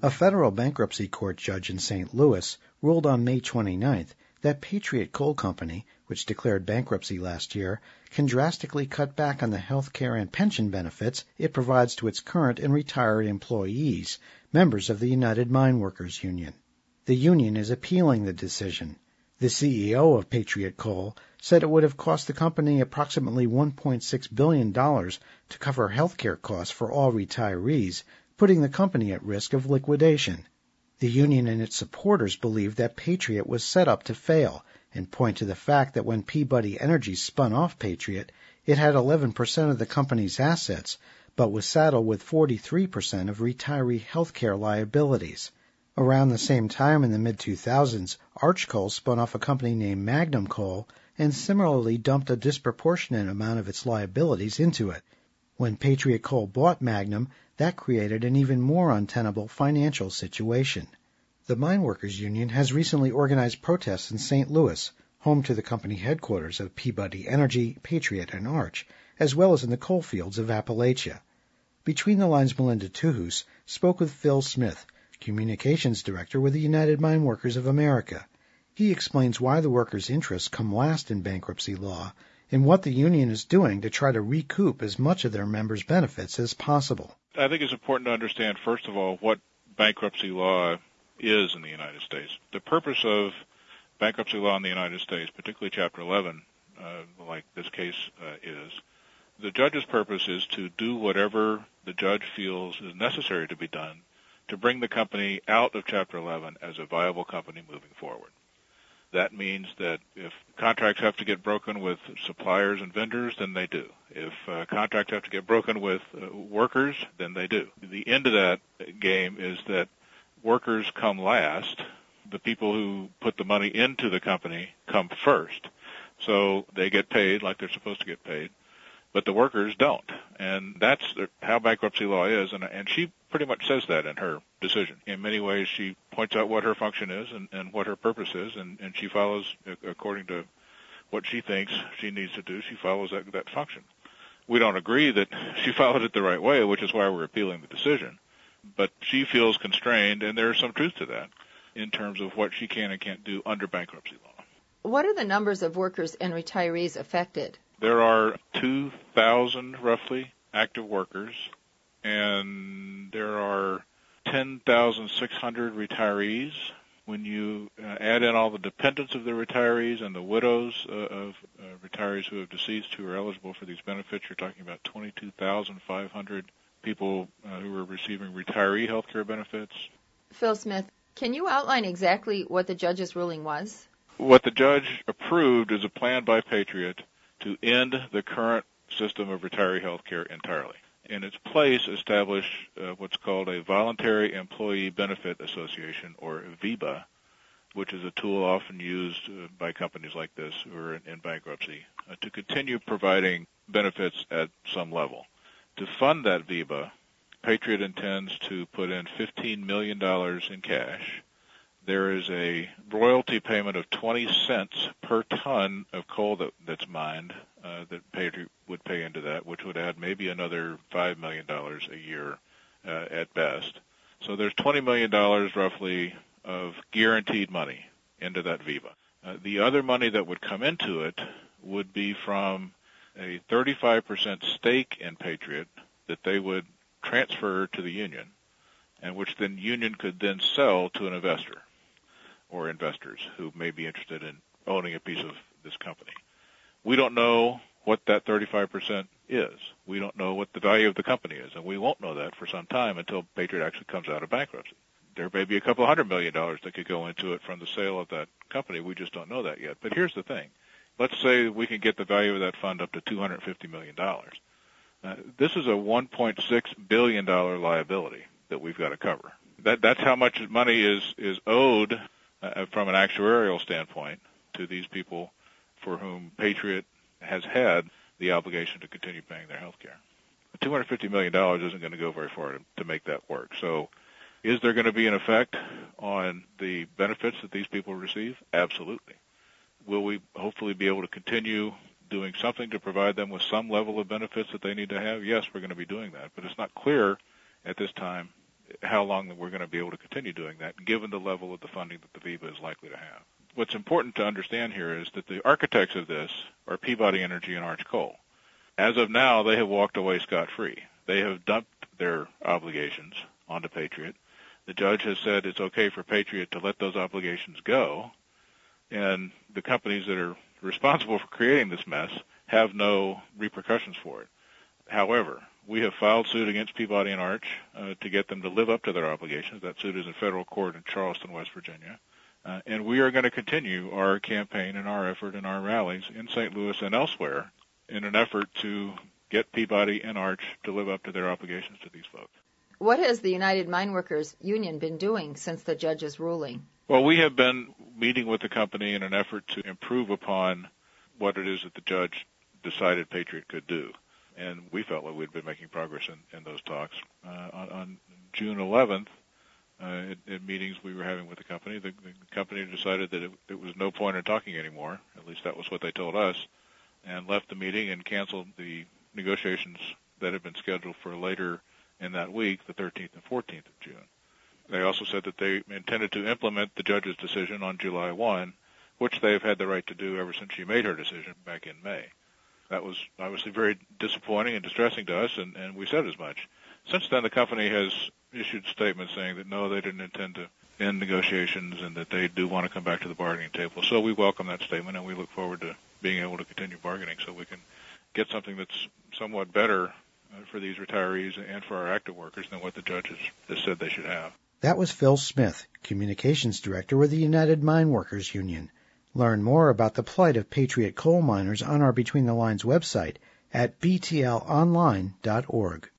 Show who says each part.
Speaker 1: A federal bankruptcy court judge in St. Louis ruled on May 29th that Patriot Coal Company, which declared bankruptcy last year, can drastically cut back on the health care and pension benefits it provides to its current and retired employees, members of the United Mine Workers Union. The union is appealing the decision. The CEO of Patriot Coal said it would have cost the company approximately $1.6 billion to cover health care costs for all retirees, putting the company at risk of liquidation. The union and its supporters believe that Patriot was set up to fail and point to the fact that when Peabody Energy spun off Patriot, it had 11% of the company's assets, but was saddled with 43% of retiree health care liabilities. Around the same time in the mid-2000s, Arch Coal spun off a company named Magnum Coal and similarly dumped a disproportionate amount of its liabilities into it. When Patriot Coal bought Magnum, that created an even more untenable financial situation. The Mine Workers Union has recently organized protests in St. Louis, home to the company headquarters of Peabody Energy, Patriot, and Arch, as well as in the coal fields of Appalachia. Between the Lines, Melinda Tuhus spoke with Phil Smith, Communications Director with the United Mine Workers of America. He explains why the workers' interests come last in bankruptcy law and what the union is doing to try to recoup as much of their members' benefits as possible.
Speaker 2: I think it's important to understand, first of all, what bankruptcy law is in the United States. The purpose of bankruptcy law in the United States, particularly Chapter 11, like this case is, the judge's purpose is to do whatever the judge feels is necessary to be done to bring the company out of Chapter 11 as a viable company moving forward. That means that if contracts have to get broken with suppliers and vendors, then they do. If contracts have to get broken with workers, then they do. The end of that game is that workers come last. The people who put the money into the company come first. So they get paid like they're supposed to get paid, but the workers don't. And that's how bankruptcy law is, and she pretty much says that in her decision. In many ways, she points out what her function is and what her purpose is, and she follows, according to what she thinks she needs to do, she follows that function. We don't agree that she followed it the right way, which is why we're appealing the decision. But she feels constrained, and there's some truth to that, in terms of what she can and can't do under bankruptcy law.
Speaker 3: What are the numbers of workers and retirees affected?
Speaker 2: There are 2,000, roughly, active workers, and there are 10,600 retirees. When you add in all the dependents of the retirees and the widows of retirees who have deceased who are eligible for these benefits, you're talking about 22,500 people who are receiving retiree health care benefits.
Speaker 3: Phil Smith, can you outline exactly what the judge's ruling was?
Speaker 2: What the judge approved is a plan by Patriot to end the current system of retiree health care entirely. In its place, establish what's called a Voluntary Employee Benefit Association, or VEBA, which is a tool often used by companies like this who are in bankruptcy to continue providing benefits at some level. To fund that VEBA, Patriot intends to put in $15 million in cash. There is a royalty payment of 20 cents per ton of coal that's mined that Patriot would pay into that, which would add maybe another $5 million a year at best. So there's $20 million roughly of guaranteed money into that VEBA. The other money that would come into it would be from a 35% stake in Patriot that they would transfer to the union, and which the union could then sell to an investor or investors who may be interested in owning a piece of this company. We don't know what that 35% is. We don't know what the value of the company is, and we won't know that for some time until Patriot actually comes out of bankruptcy. There may be a couple $100 million that could go into it from the sale of that company. We just don't know that yet. But here's the thing. Let's say we can get the value of that fund up to $250 million. This is a $1.6 billion liability that we've got to cover. That's how much money is owed from an actuarial standpoint to these people for whom Patriot has had the obligation to continue paying their health care. $250 million isn't going to go very far to make that work. So is there going to be an effect on the benefits that these people receive? Absolutely. Will we hopefully be able to continue doing something to provide them with some level of benefits that they need to have? Yes, we're going to be doing that. But it's not clear at this time how long we're going to be able to continue doing that, given the level of the funding that the VEBA is likely to have. What's important to understand here is that the architects of this are Peabody Energy and Arch Coal. As of now, they have walked away scot-free. They have dumped their obligations onto Patriot. The judge has said it's okay for Patriot to let those obligations go, and the companies that are responsible for creating this mess have no repercussions for it. However, we have filed suit against Peabody and Arch to get them to live up to their obligations. That suit is in federal court in Charleston, West Virginia. And we are going to continue our campaign and our effort and our rallies in St. Louis and elsewhere in an effort to get Peabody and Arch to live up to their obligations to these folks.
Speaker 3: What has the United Mine Workers Union been doing since the judge's ruling?
Speaker 2: Well, we have been meeting with the company in an effort to improve upon what it is that the judge decided Patriot could do. And we felt like we'd been making progress in those talks. On June 11th, in meetings we were having with the company decided that it was no point in talking anymore. At least that was what they told us, and left the meeting and canceled the negotiations that had been scheduled for later in that week, the 13th and 14th of June. They also said that they intended to implement the judge's decision on July 1, which they have had the right to do ever since she made her decision back in May. That was obviously very disappointing and distressing to us, and we said as much. Since then, the company has issued statements saying that no, they didn't intend to end negotiations and that they do want to come back to the bargaining table. So we welcome that statement, and we look forward to being able to continue bargaining so we can get something that's somewhat better for these retirees and for our active workers than what the judge has said they should have.
Speaker 1: That was Phil Smith, Communications Director with the United Mine Workers Union. Learn more about the plight of Patriot coal miners on our Between the Lines website at btlonline.org.